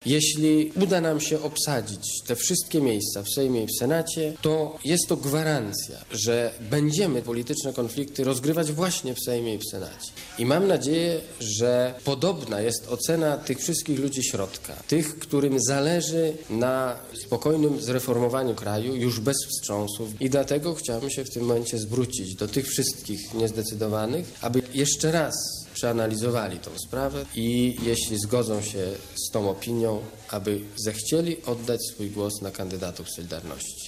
Jeśli uda nam się obsadzić te wszystkie miejsca w Sejmie i w Senacie, to jest to gwarancja, że będziemy polityczne konflikty rozgrywać właśnie w Sejmie i w Senacie. I mam nadzieję, że podobna jest ocena tych wszystkich ludzi środka, tych, którym zależy na spokojnym zreformowaniu kraju, już bez wstrząsów. I dlatego chciałbym się w tym momencie zwrócić do tych wszystkich niezdecydowanych, aby jeszcze raz przeanalizowali tą sprawę i jeśli zgodzą się z tą opinią, aby zechcieli oddać swój głos na kandydatów Solidarności.